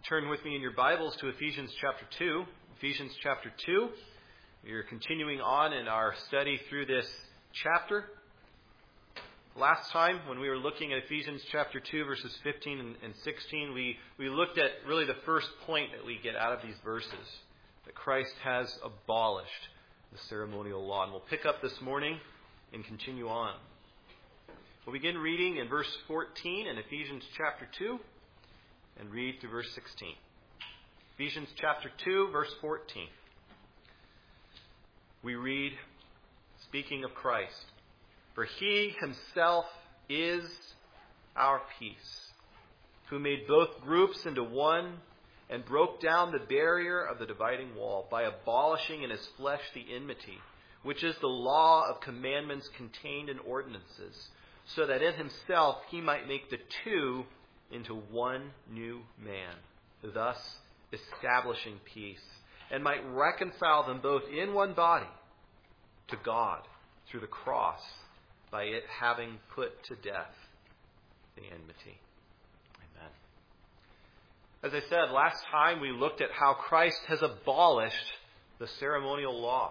Turn with me in your Bibles to Ephesians chapter 2. Ephesians chapter 2. We are continuing on in our study through this chapter. Last time, when we were looking at Ephesians chapter 2, verses 15 and 16, we looked at really the first point that we get out of these verses, that Christ has abolished the ceremonial law. And we'll pick up this morning and continue on. We'll begin reading in verse 14 in Ephesians chapter 2 and read through verse 16. Ephesians chapter 2, verse 14. We read, speaking of Christ, "For he himself is our peace, who made both groups into one and broke down the barrier of the dividing wall by abolishing in his flesh the enmity, which is the law of commandments contained in ordinances, so that in himself he might make the two into one new man, thus establishing peace, and might reconcile them both in one body to God through the cross, by it having put to death the enmity." Amen. As I said, last time we looked at how Christ has abolished the ceremonial law.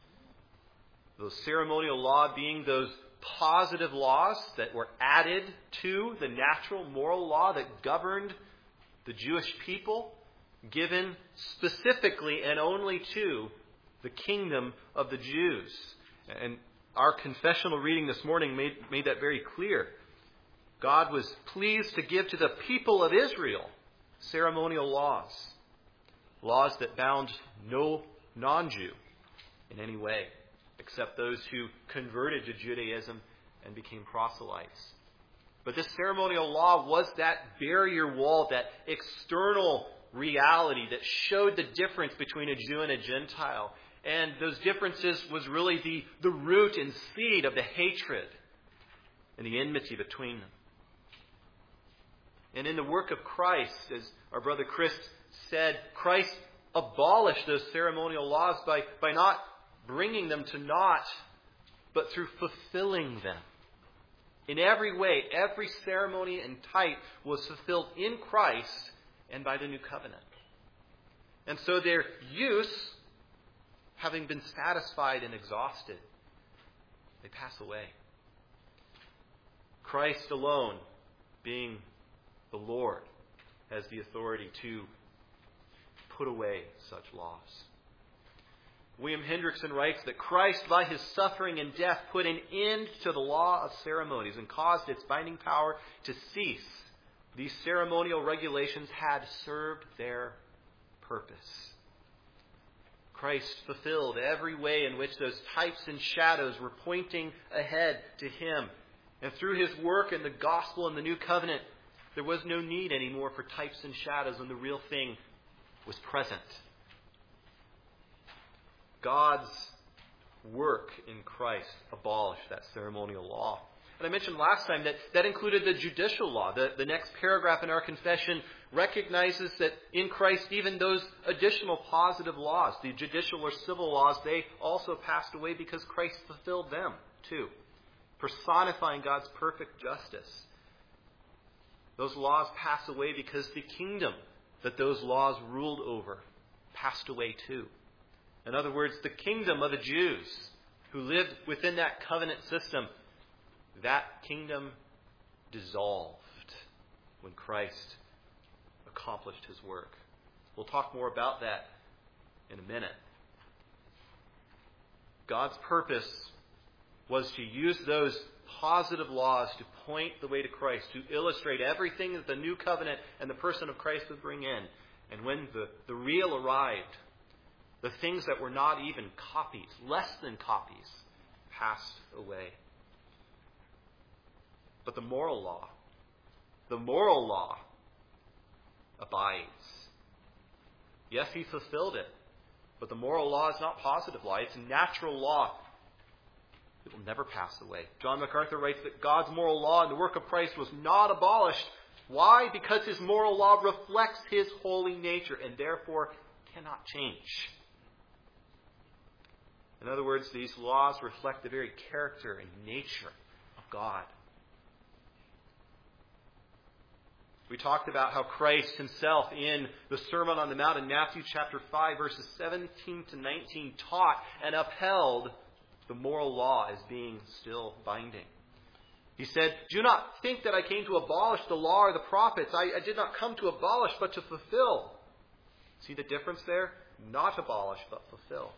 The ceremonial law being those positive laws that were added to the natural moral law that governed the Jewish people, given specifically and only to the kingdom of the Jews. And our confessional reading this morning made that very clear. God was pleased to give to the people of Israel ceremonial laws. Laws that bound no non-Jew in any way, except those who converted to Judaism and became proselytes. But this ceremonial law was that barrier wall, that external reality that showed the difference between a Jew and a Gentile. And those differences was really the root and seed of the hatred and the enmity between them. And in the work of Christ, as our brother Chris said, Christ abolished those ceremonial laws by not bringing them to naught, but through fulfilling them. In every way, every ceremony and type was fulfilled in Christ and by the new covenant. And so their use, having been satisfied and exhausted, they pass away. Christ alone, being the Lord, has the authority to put away such laws. William Hendrickson writes that Christ, by his suffering and death, put an end to the law of ceremonies and caused its binding power to cease. These ceremonial regulations had served their purpose. Christ fulfilled every way in which those types and shadows were pointing ahead to him. And through his work in the gospel and the new covenant, there was no need anymore for types and shadows when the real thing was present. God's work in Christ abolished that ceremonial law. And I mentioned last time that included the judicial law. The next paragraph in our confession recognizes that in Christ, even those additional positive laws, the judicial or civil laws, they also passed away because Christ fulfilled them too, personifying God's perfect justice. Those laws pass away because the kingdom that those laws ruled over passed away too. In other words, the kingdom of the Jews who lived within that covenant system, that kingdom dissolved when Christ accomplished his work. We'll talk more about that in a minute. God's purpose was to use those positive laws to point the way to Christ, to illustrate everything that the new covenant and the person of Christ would bring in. And when the real arrived, the things that were not even copies, less than copies, passed away. But the moral law abides. Yes, he fulfilled it, but the moral law is not positive law. It's natural law. It will never pass away. John MacArthur writes that God's moral law in the work of Christ was not abolished. Why? Because his moral law reflects his holy nature and therefore cannot change. In other words, these laws reflect the very character and nature of God. We talked about how Christ himself in the Sermon on the Mount in Matthew chapter 5, verses 17 to 19, taught and upheld the moral law as being still binding. He said, "Do not think that I came to abolish the law or the prophets. I did not come to abolish, but to fulfill." See the difference there? Not abolish, but fulfill.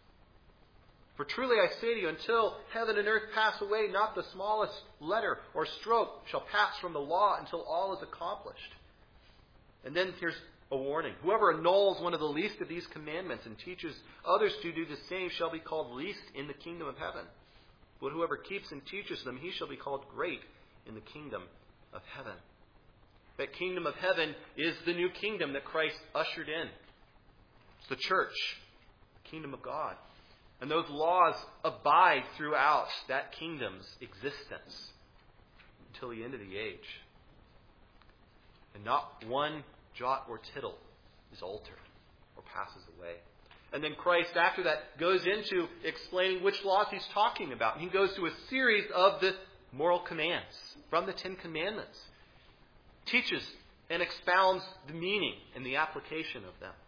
"For truly I say to you, until heaven and earth pass away, not the smallest letter or stroke shall pass from the law until all is accomplished." And then here's a warning. "Whoever annuls one of the least of these commandments and teaches others to do the same shall be called least in the kingdom of heaven. But whoever keeps and teaches them, he shall be called great in the kingdom of heaven." That kingdom of heaven is the new kingdom that Christ ushered in. It's the church, the kingdom of God. And those laws abide throughout that kingdom's existence until the end of the age. And not one jot or tittle is altered or passes away. And then Christ, after that, goes into explaining which laws he's talking about. And he goes through a series of the moral commands from the Ten Commandments. Teaches and expounds the meaning and the application of them.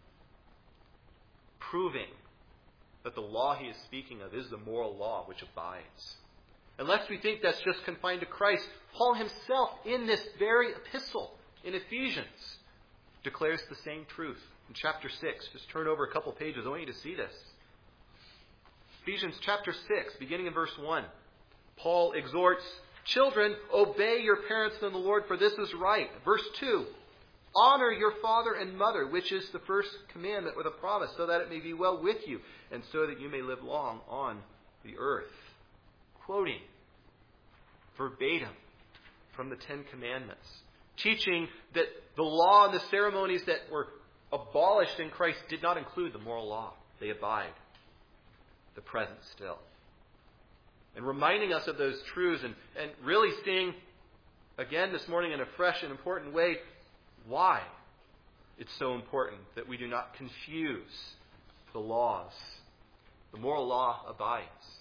Proving that the law he is speaking of is the moral law which abides. Unless we think that's just confined to Christ, Paul himself in this very epistle in Ephesians declares the same truth. In chapter 6, just turn over a couple pages. I want you to see this. Ephesians chapter 6, beginning in verse 1. Paul exhorts, "Children, obey your parents in the Lord, for this is right." Verse 2, "Honor your father and mother, which is the first commandment with a promise, so that it may be well with you, and so that you may live long on the earth." Quoting verbatim from the Ten Commandments. Teaching that the law and the ceremonies that were abolished in Christ did not include the moral law. They abide. The present still. And reminding us of those truths and really seeing, again this morning in a fresh and important way, why it's so important that we do not confuse the laws. The moral law abides.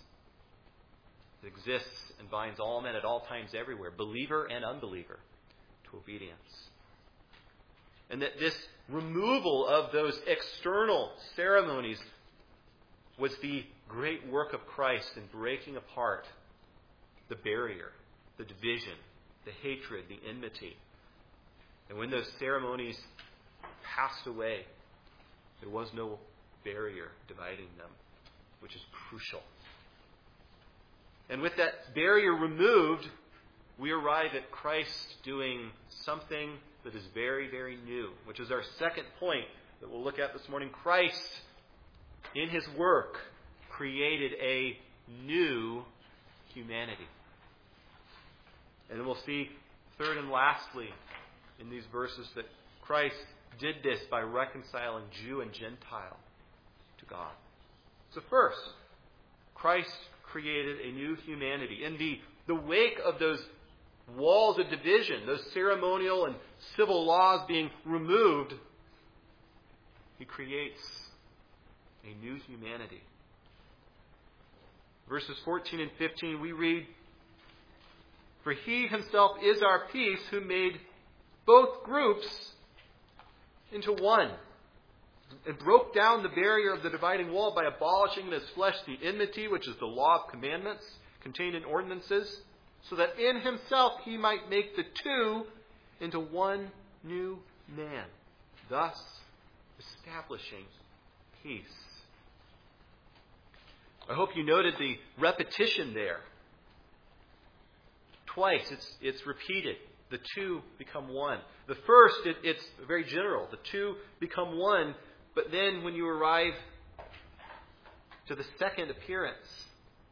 It exists and binds all men at all times everywhere, believer and unbeliever, to obedience. And that this removal of those external ceremonies was the great work of Christ in breaking apart the barrier, the division, the hatred, the enmity. And when those ceremonies passed away, there was no barrier dividing them, which is crucial. And with that barrier removed, we arrive at Christ doing something that is very, very new, which is our second point that we'll look at this morning. Christ, in his work, created a new humanity. And then we'll see, third and lastly, in these verses, that Christ did this by reconciling Jew and Gentile to God. So first, Christ created a new humanity. In the wake of those walls of division, those ceremonial and civil laws being removed, he creates a new humanity. Verses 14 and 15, we read, "For he himself is our peace, who made both groups into one, and broke down the barrier of the dividing wall by abolishing in his flesh the enmity, which is the law of commandments contained in ordinances, so that in himself he might make the two into one new man, thus establishing peace." I hope you noted the repetition there. Twice it's repeated. The two become one. The first, it's very general. The two become one. But then when you arrive to the second appearance,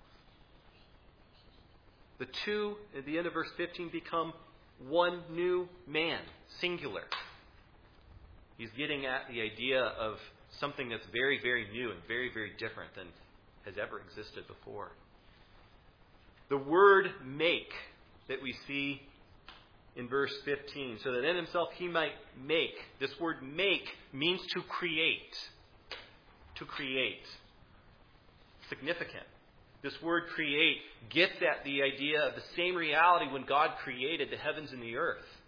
the two, at the end of verse 15, become one new man, singular. He's getting at the idea of something that's very, very new and very, very different than has ever existed before. The word make that we see in verse 15, so that in himself he might make. This word make means to create. To create. Significant. This word create gets at the idea of the same reality when God created the heavens and the earth.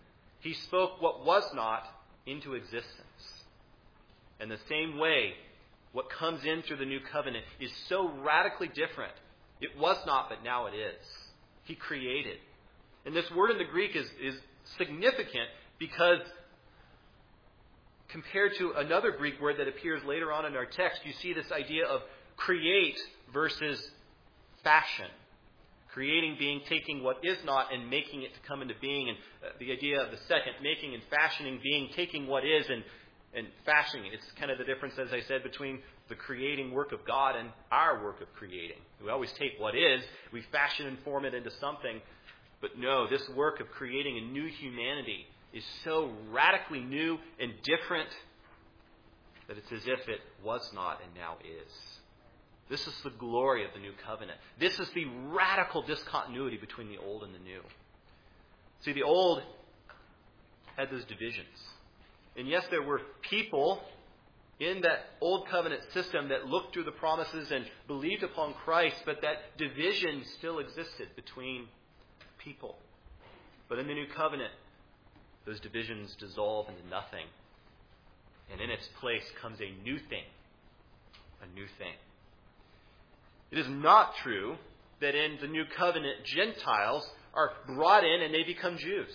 He spoke what was not into existence. And the same way, what comes in through the new covenant is so radically different. It was not, but now it is. He created. And this word in the Greek is significant because compared to another Greek word that appears later on in our text, you see this idea of create versus fashion. Creating being taking what is not and making it to come into being. And the idea of the second, making and fashioning being taking what is and fashioning. It's kind of the difference, as I said, between the creating work of God and our work of creating. We always take what is, we fashion and form it into something. But no, this work of creating a new humanity is so radically new and different that it's as if it was not and now is. This is the glory of the new covenant. This is the radical discontinuity between the old and the new. See, the old had those divisions. And yes, there were people in that old covenant system that looked through the promises and believed upon Christ, but that division still existed between people. But in the new covenant, those divisions dissolve into nothing. And in its place comes a new thing. A new thing. It is not true that in the new covenant, Gentiles are brought in and they become Jews.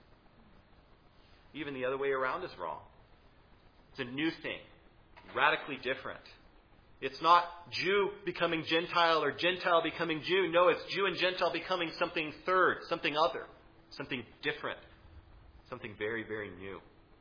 Even the other way around is wrong. It's a new thing, radically different. It's not Jew becoming Gentile or Gentile becoming Jew. No, it's Jew and Gentile becoming something third, something other, something different, something very, very new.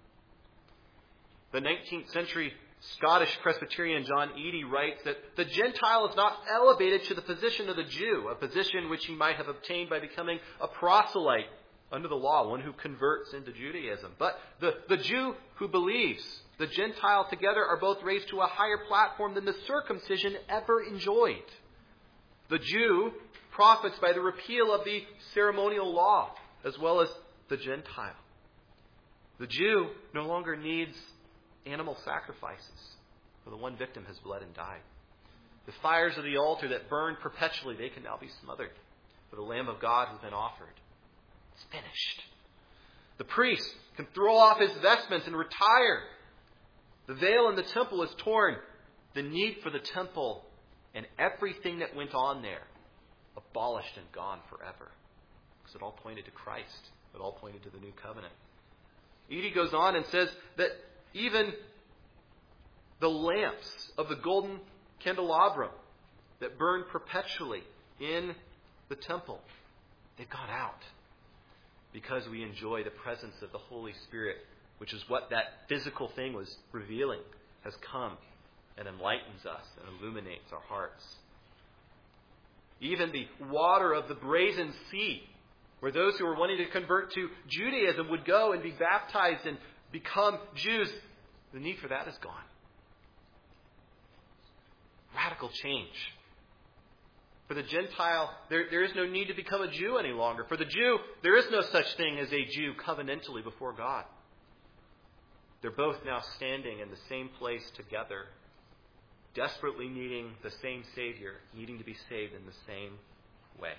The 19th century Scottish Presbyterian John Eadie writes that the Gentile is not elevated to the position of the Jew, a position which he might have obtained by becoming a proselyte under the law, one who converts into Judaism. But the Jew who believes, the Gentile together are both raised to a higher platform than the circumcision ever enjoyed. The Jew profits by the repeal of the ceremonial law, as well as the Gentile. The Jew no longer needs animal sacrifices, for the one victim has bled and died. The fires of the altar that burn perpetually, they can now be smothered, for the Lamb of God has been offered. It's finished. The priest can throw off his vestments and retire. The veil in the temple is torn. The need for the temple and everything that went on there, abolished and gone forever. Because it all pointed to Christ. It all pointed to the new covenant. Eadie goes on and says that even the lamps of the golden candelabrum that burn perpetually in the temple, they've gone out because we enjoy the presence of the Holy Spirit, which is what that physical thing was revealing, has come and enlightens us and illuminates our hearts. Even the water of the brazen sea, where those who were wanting to convert to Judaism would go and be baptized and become Jews, the need for that is gone. Radical change. For the Gentile, there is no need to become a Jew any longer. For the Jew, there is no such thing as a Jew covenantally before God. They're both now standing in the same place together, desperately needing the same Savior, needing to be saved in the same way.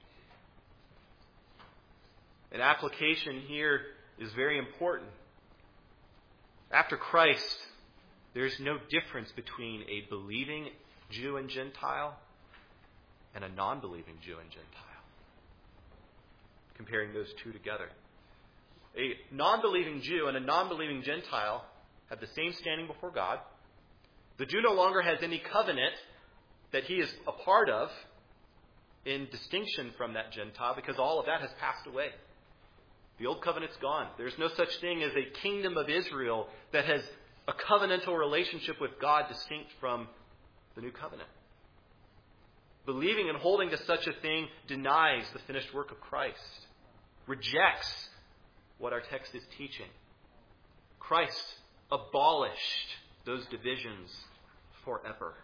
An application here is very important. After Christ, there's no difference between a believing Jew and Gentile and a non-believing Jew and Gentile. Comparing those two together. A non-believing Jew and a non-believing Gentile have the same standing before God. The Jew no longer has any covenant that he is a part of in distinction from that Gentile, because all of that has passed away. The old covenant's gone. There's no such thing as a kingdom of Israel that has a covenantal relationship with God distinct from the new covenant. Believing and holding to such a thing denies the finished work of Christ, rejects what our text is teaching. Christ abolished those divisions forever.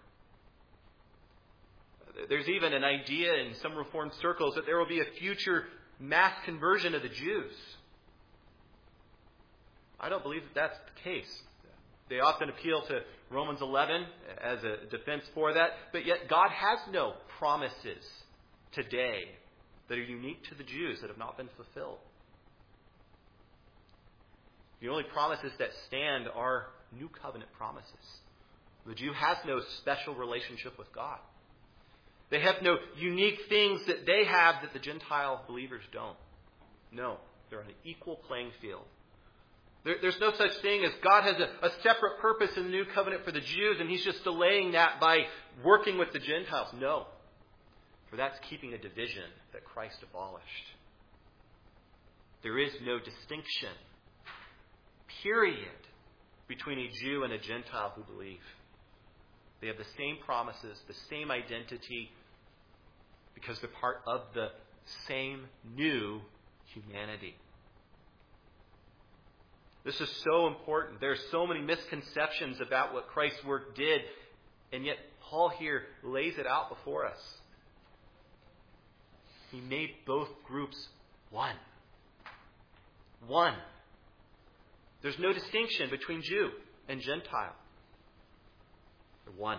There's even an idea in some Reformed circles that there will be a future mass conversion of the Jews. I don't believe that that's the case. They often appeal to Romans 11 as a defense for that, but yet God has no promises today that are unique to the Jews that have not been fulfilled. The only promises that stand are new covenant promises. The Jew has no special relationship with God. They have no unique things that they have that the Gentile believers don't. No, they're on an equal playing field. There's no such thing as God has a separate purpose in the new covenant for the Jews, and he's just delaying that by working with the Gentiles. No, for that's keeping a division that Christ abolished. There is no distinction, period, between a Jew and a Gentile who believe. They have the same promises, the same identity, because they're part of the same new humanity. This is so important. There are so many misconceptions about what Christ's work did, and yet Paul here lays it out before us. He made both groups one. One. There's no distinction between Jew and Gentile. They're one.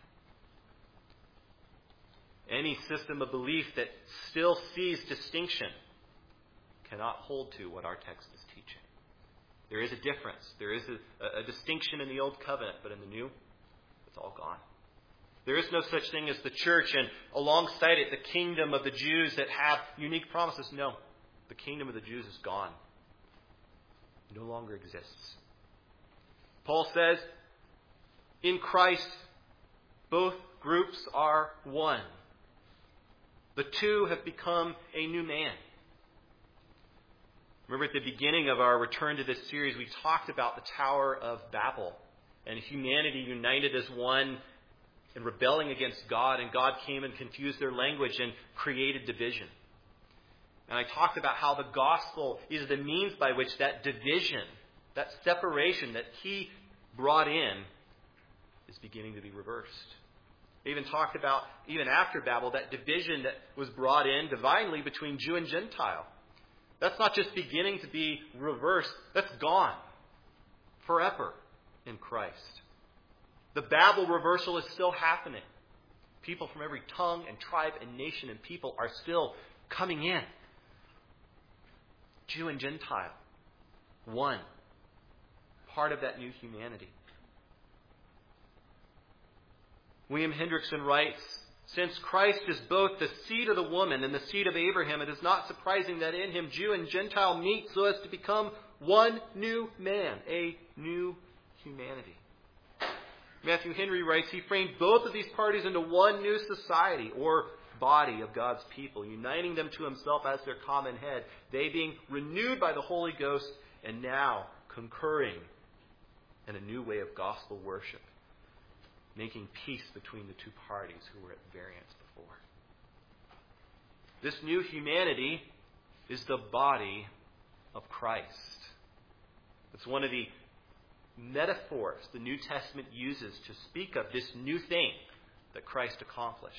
Any system of belief that still sees distinction cannot hold to what our text is teaching. There is a difference. There is a distinction in the Old Covenant, but in the New, it's all gone. There is no such thing as the church and alongside it the kingdom of the Jews that have unique promises. No, the kingdom of the Jews is gone. It no longer exists. Paul says, in Christ, both groups are one. The two have become a new man. Remember at the beginning of our return to this series, we talked about the Tower of Babel and humanity united as one and rebelling against God, and God came and confused their language and created division. And I talked about how the gospel is the means by which that division, that separation that he brought in, is beginning to be reversed. I even talked about, even after Babel, that division that was brought in divinely between Jew and Gentile. That's not just beginning to be reversed. That's gone forever in Christ. The Babel reversal is still happening. People from every tongue and tribe and nation and people are still coming in. Jew and Gentile. One. Part of that new humanity. William Hendrickson writes, since Christ is both the seed of the woman and the seed of Abraham, it is not surprising that in him Jew and Gentile meet so as to become one new man, a new humanity. Matthew Henry writes, he framed both of these parties into one new society or body of God's people, uniting them to himself as their common head, they being renewed by the Holy Ghost and now concurring in a new way of gospel worship, making peace between the two parties who were at variance before. This new humanity is the body of Christ. It's one of the metaphors the New Testament uses to speak of this new thing that Christ accomplished.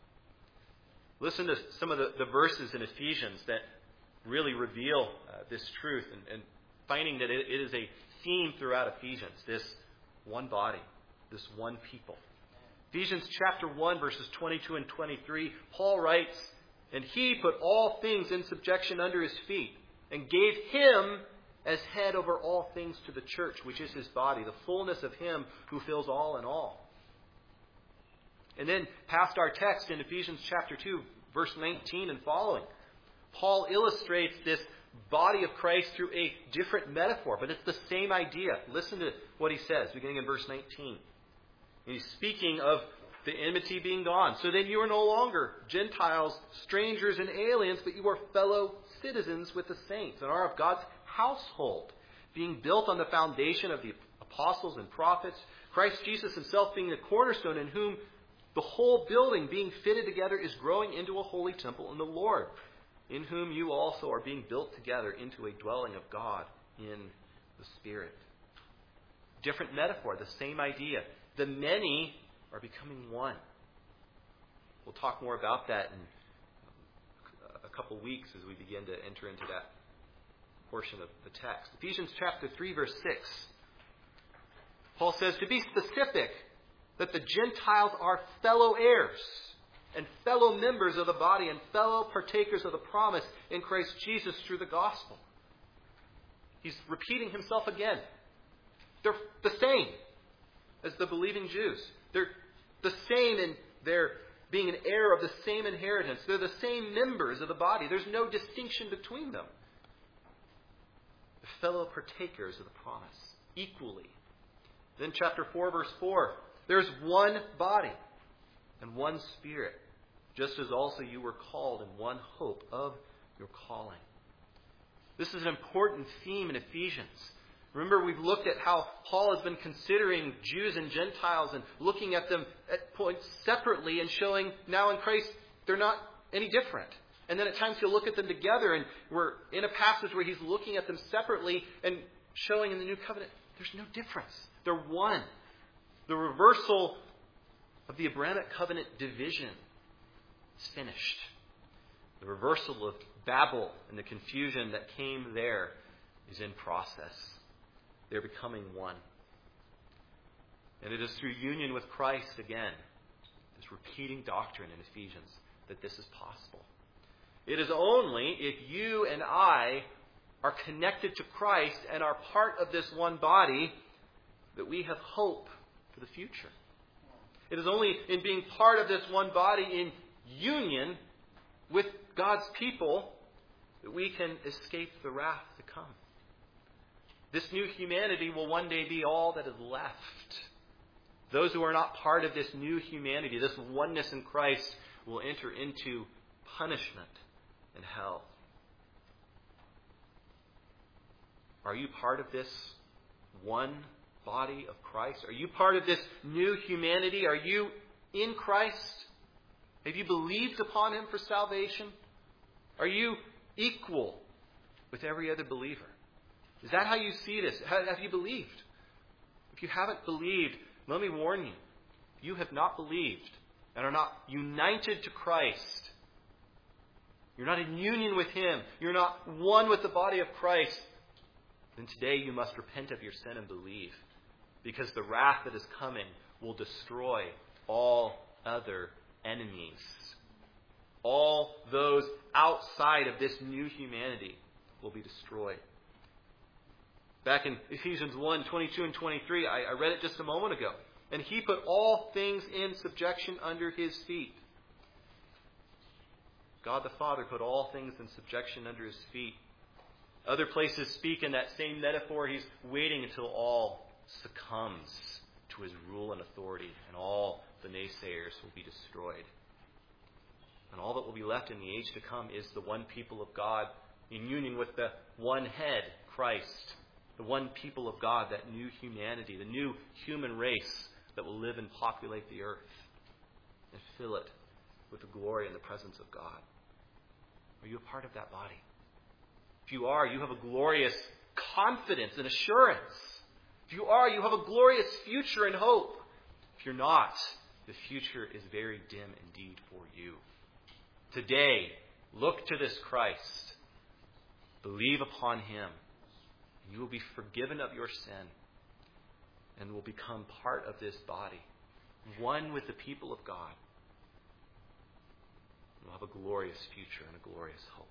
Listen to some of the verses in Ephesians that really reveal this truth and finding that it is a theme throughout Ephesians, this one body, this one people. Ephesians chapter 1, verses 22 and 23, Paul writes, and he put all things in subjection under his feet and gave him as head over all things to the church, which is his body, the fullness of him who fills all in all. And then past our text in Ephesians chapter 2, verse 19 and following, Paul illustrates this body of Christ through a different metaphor, but it's the same idea. Listen to what he says, beginning in verse 19. He's speaking of the enmity being gone. So then you are no longer Gentiles, strangers, and aliens, but you are fellow citizens with the saints and are of God's household, being built on the foundation of the apostles and prophets, Christ Jesus himself being the cornerstone, in whom the whole building being fitted together is growing into a holy temple in the Lord, in whom you also are being built together into a dwelling of God in the Spirit. Different metaphor, the same idea. The many are becoming one. We'll talk more about that in a couple weeks as we begin to enter into that portion of the text. Ephesians chapter 3, verse 6. Paul says, to be specific, that the Gentiles are fellow heirs and fellow members of the body and fellow partakers of the promise in Christ Jesus through the gospel. He's repeating himself again. They're the same as the believing Jews. They're the same in their being an heir of the same inheritance. They're the same members of the body. There's no distinction between them. The fellow partakers of the promise, equally. Then chapter 4, verse 4. There's one body and one Spirit, just as also you were called in one hope of your calling. This is an important theme in Ephesians. Remember, we've looked at how Paul has been considering Jews and Gentiles and looking at them at points separately and showing now in Christ they're not any different. And then at times he'll look at them together, and we're in a passage where he's looking at them separately and showing in the New Covenant there's no difference. They're one. The reversal of the Abrahamic covenant division is finished. The reversal of Babel and the confusion that came there is in process. They're becoming one. And it is through union with Christ again, this repeating doctrine in Ephesians, that this is possible. It is only if you and I are connected to Christ and are part of this one body that we have hope for the future. It is only in being part of this one body in union with God's people that we can escape the wrath to come. This new humanity will one day be all that is left. Those who are not part of this new humanity, this oneness in Christ, will enter into punishment and hell. Are you part of this one body of Christ? Are you part of this new humanity? Are you in Christ? Have you believed upon Him for salvation? Are you equal with every other believer? Is that how you see this? Have you believed? If you haven't believed, let me warn you. If you have not believed and are not united to Christ, you're not in union with Him, you're not one with the body of Christ, then today you must repent of your sin and believe. Because the wrath that is coming will destroy all other enemies. All those outside of this new humanity will be destroyed. Back in Ephesians 1, 22 and 23, I read it just a moment ago. And He put all things in subjection under His feet. God the Father put all things in subjection under His feet. Other places speak in that same metaphor. He's waiting until all succumbs to His rule and authority, and all the naysayers will be destroyed. And all that will be left in the age to come is the one people of God in union with the one head, Christ. The one people of God, that new humanity, the new human race that will live and populate the earth and fill it with the glory and the presence of God. Are you a part of that body? If you are, you have a glorious confidence and assurance. If you are, you have a glorious future and hope. If you're not, the future is very dim indeed for you. Today, look to this Christ. Believe upon Him. You will be forgiven of your sin and will become part of this body, one with the people of God. You'll have a glorious future and a glorious hope.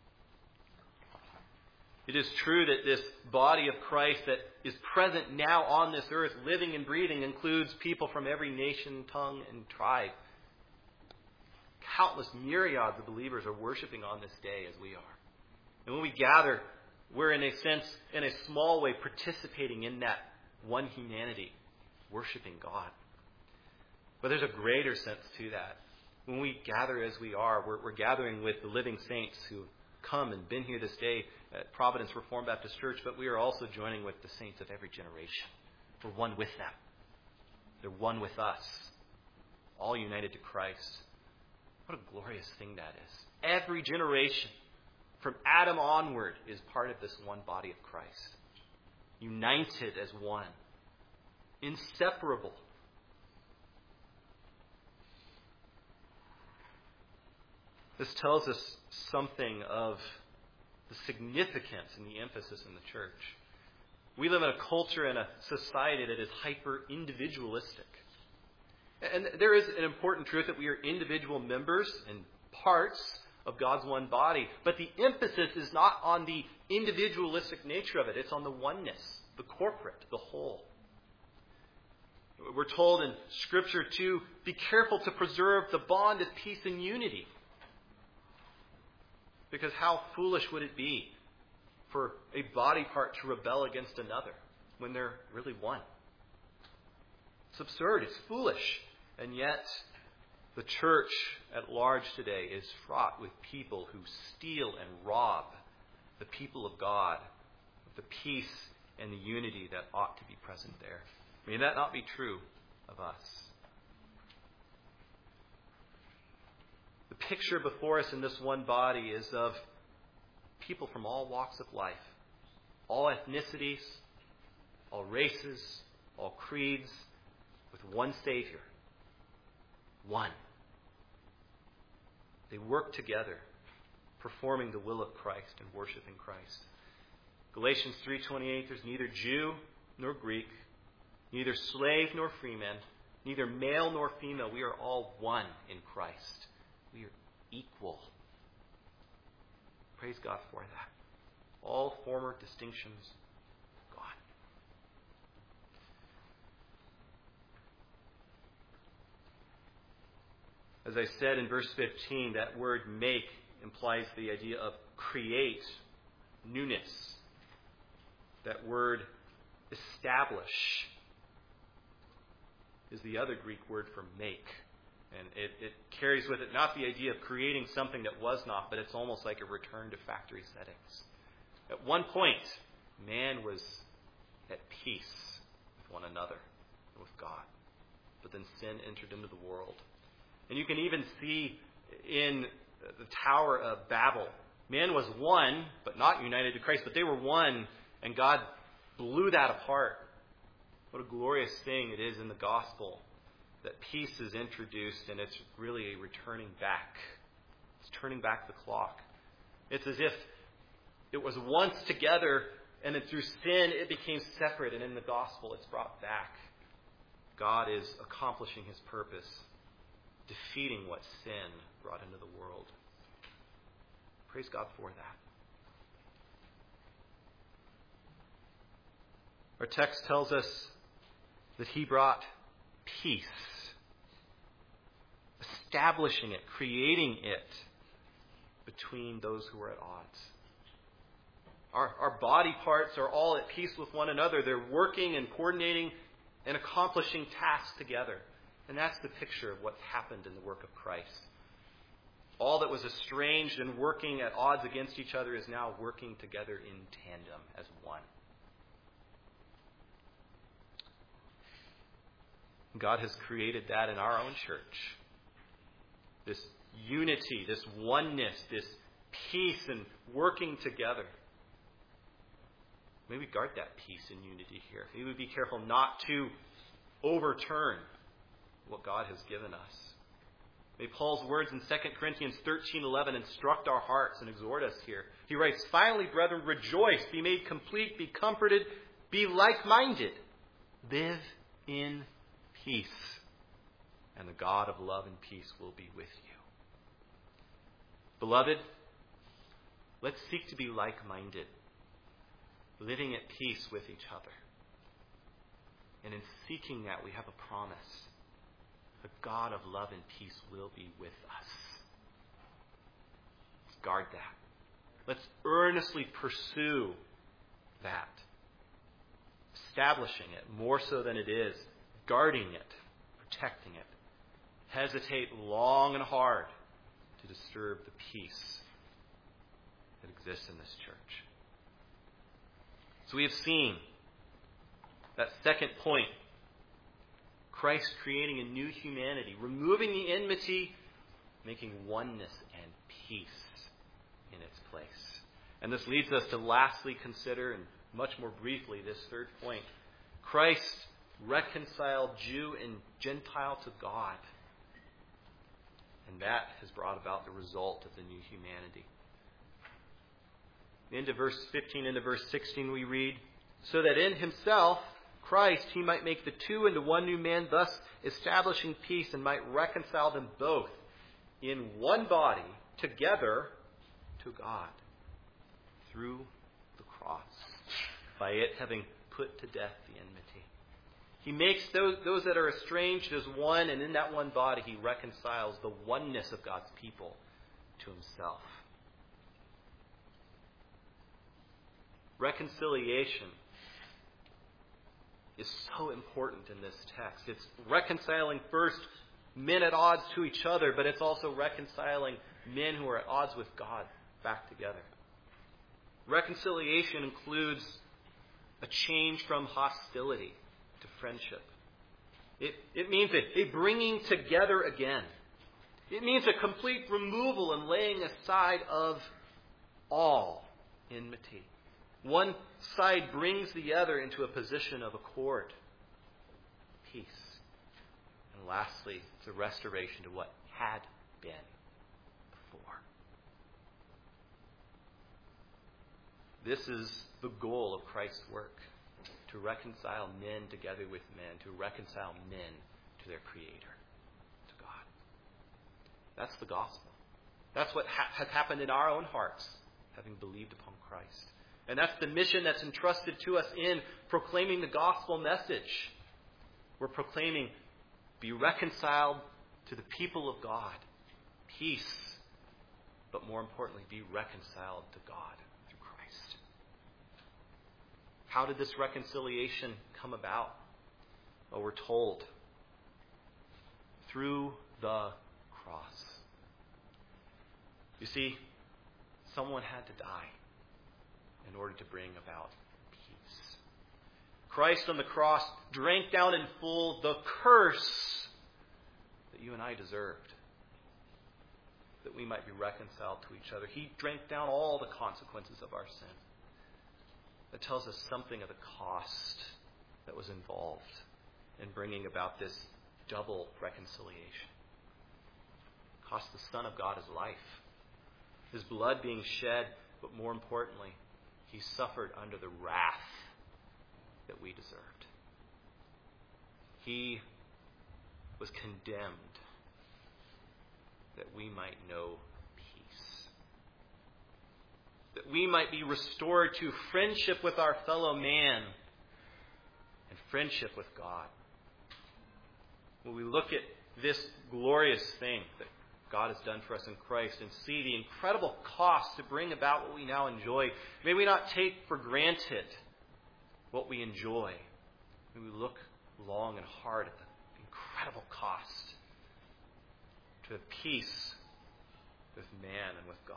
It is true that this body of Christ that is present now on this earth, living and breathing, includes people from every nation, tongue, and tribe. Countless myriads of believers are worshiping on this day as we are. And when we gather, we're in a sense, in a small way, participating in that one humanity, worshiping God. But there's a greater sense to that. When we gather as we are, we're gathering with the living saints who come and been here this day at Providence Reformed Baptist Church, but we are also joining with the saints of every generation. We're one with them. They're one with us, all united to Christ. What a glorious thing that is. Every generation, from Adam onward, is part of this one body of Christ. United as one. Inseparable. This tells us something of the significance and the emphasis in the church. We live in a culture and a society that is hyper-individualistic. And there is an important truth that we are individual members and parts of God's one body. But the emphasis is not on the individualistic nature of it. It's on the oneness, the corporate, the whole. We're told in Scripture to be careful to preserve the bond of peace and unity. Because how foolish would it be for a body part to rebel against another when they're really one? It's absurd. It's foolish. And yet, the church at large today is fraught with people who steal and rob the people of God of the peace and the unity that ought to be present there. May that not be true of us. The picture before us in this one body is of people from all walks of life, all ethnicities, all races, all creeds, with one Savior. One. They work together, performing the will of Christ and worshiping Christ. Galatians 3:28, there's neither Jew nor Greek, neither slave nor freeman, neither male nor female. We are all one in Christ. We are equal. Praise God for that. All former distinctions gone. As I said in verse 15, that word make implies the idea of create, newness. That word establish is the other Greek word for make. And it carries with it not the idea of creating something that was not, but it's almost like a return to factory settings. At one point, man was at peace with one another and with God. But then sin entered into the world. And you can even see in the Tower of Babel, man was one, but not united to Christ, but they were one, and God blew that apart. What a glorious thing it is in the gospel that peace is introduced, and it's really a returning back. It's turning back the clock. It's as if it was once together, and then through sin it became separate, and in the gospel it's brought back. God is accomplishing His purpose, defeating what sin brought into the world. Praise God for that. Our text tells us that He brought peace, establishing it, creating it between those who are at odds. Our body parts are all at peace with one another. They're working and coordinating and accomplishing tasks together. And that's the picture of what's happened in the work of Christ. All that was estranged and working at odds against each other is now working together in tandem as one. God has created that in our own church. This unity, this oneness, this peace and working together. May we guard that peace and unity here. May we be careful not to overturn what God has given us. May Paul's words in 2 Corinthians 13:11 instruct our hearts and exhort us here. He writes, "Finally, brethren, rejoice, be made complete, be comforted, be like-minded, live in peace, and the God of love and peace will be with you." Beloved, let's seek to be like-minded, living at peace with each other. And in seeking that, we have a promise. The God of love and peace will be with us. Let's guard that. Let's earnestly pursue that. Establishing it more so than it is. Guarding it. Protecting it. Hesitate long and hard to disturb the peace that exists in this church. So we have seen that second point. Christ creating a new humanity, removing the enmity, making oneness and peace in its place. And this leads us to lastly consider, and much more briefly, this third point. Christ reconciled Jew and Gentile to God. And that has brought about the result of the new humanity. Into verse 15, into verse 16 we read, "So that in Himself, Christ, He might make the two into one new man, thus establishing peace, and might reconcile them both in one body together to God through the cross, by it having put to death the enmity. He makes those that are estranged as one, and in that one body he reconciles the oneness of God's people to himself. Reconciliation is so important in this text. It's reconciling first men at odds to each other, but it's also reconciling men who are at odds with God back together. Reconciliation includes a change from hostility to friendship. It means a bringing together again. It means a complete removal and laying aside of all enmity. One side brings the other into a position of accord, peace. And lastly, it's a restoration to what had been before. This is the goal of Christ's work, to reconcile men together with men, to reconcile men to their Creator, to God. That's the gospel. That's what has happened in our own hearts, having believed upon Christ. And that's the mission that's entrusted to us in proclaiming the gospel message. We're proclaiming, be reconciled to the people of God. Peace. But more importantly, be reconciled to God through Christ. How did this reconciliation come about? Well, we're told through the cross. You see, someone had to die in order to bring about peace. Christ on the cross drank down in full the curse that you and I deserved, that we might be reconciled to each other. He drank down all the consequences of our sin. That tells us something of the cost that was involved in bringing about this double reconciliation. It cost the Son of God his life, his blood being shed, but more importantly, he suffered under the wrath that we deserved. He was condemned that we might know peace. That we might be restored to friendship with our fellow man and friendship with God. When we look at this glorious thing that God has done for us in Christ and see the incredible cost to bring about what we now enjoy, may we not take for granted what we enjoy. May we look long and hard at the incredible cost to have peace with man and with God.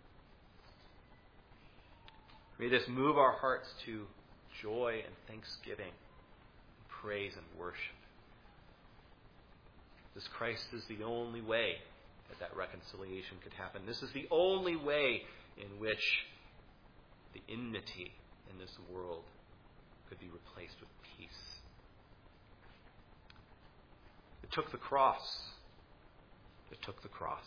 May this move our hearts to joy and thanksgiving, and praise and worship. This Christ is the only way that reconciliation could happen. This is the only way in which the enmity in this world could be replaced with peace. It took the cross. It took the cross.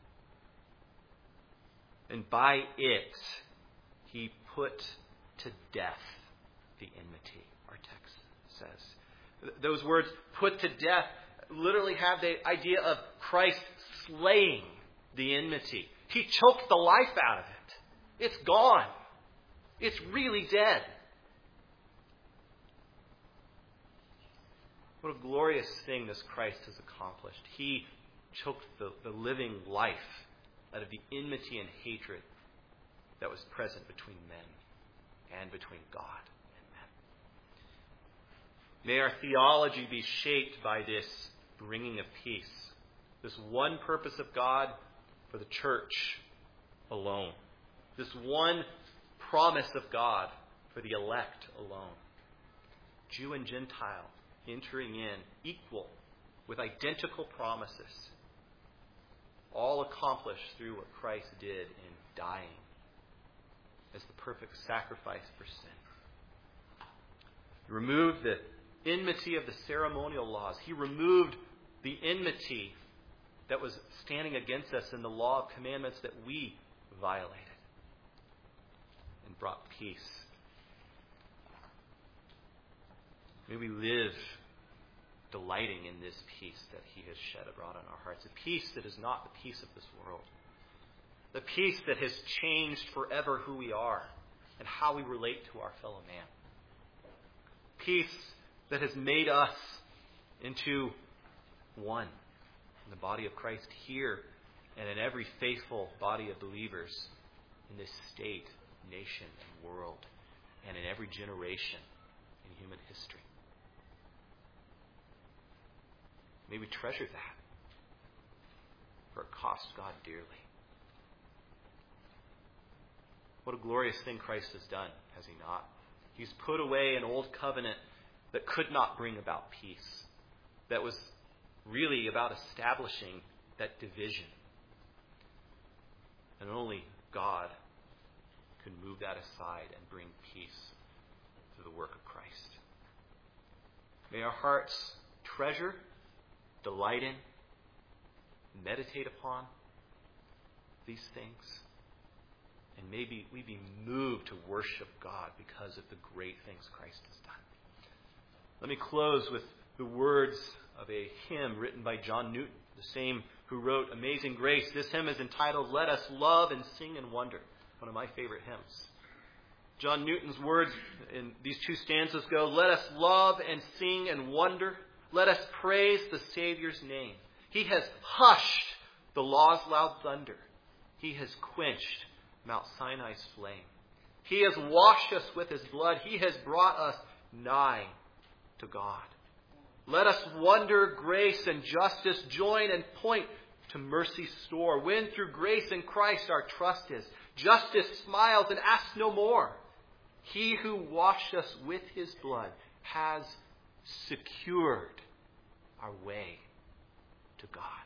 And by it, he put to death the enmity, our text says. Those words, put to death, literally have the idea of Christ slaying the enmity. He choked the life out of it. It's gone. It's really dead. What a glorious thing this Christ has accomplished. He choked the living life out of the enmity and hatred that was present between men and between God and men. May our theology be shaped by this bringing of peace. This one purpose of God for the church alone. This one promise of God for the elect alone. Jew and Gentile entering in equal with identical promises. All accomplished through what Christ did in dying as the perfect sacrifice for sin. He removed the enmity of the ceremonial laws. He removed the enmity that was standing against us in the law of commandments that we violated, and brought peace. May we live delighting in this peace that he has shed abroad in our hearts. A peace that is not the peace of this world. The peace that has changed forever who we are and how we relate to our fellow man. Peace that has made us into one in the body of Christ here and in every faithful body of believers in this state, nation, and world, and in every generation in human history. May we treasure that, for it cost God dearly. What a glorious thing Christ has done, has he not? He's put away an old covenant that could not bring about peace, that was really about establishing that division. And only God could move that aside and bring peace through the work of Christ. May our hearts treasure, delight in, meditate upon these things. And maybe we be moved to worship God because of the great things Christ has done. Let me close with the words of a hymn written by John Newton, the same who wrote Amazing Grace. This hymn is entitled, Let Us Love and Sing and Wonder, one of my favorite hymns. John Newton's words in these two stanzas go, Let us love and sing and wonder. Let us praise the Savior's name. He has hushed the law's loud thunder. He has quenched Mount Sinai's flame. He has washed us with his blood. He has brought us nigh to God. Let us wonder grace and justice, join and point to mercy's store. When through grace in Christ our trust is, justice smiles and asks no more. He who washed us with his blood has secured our way to God.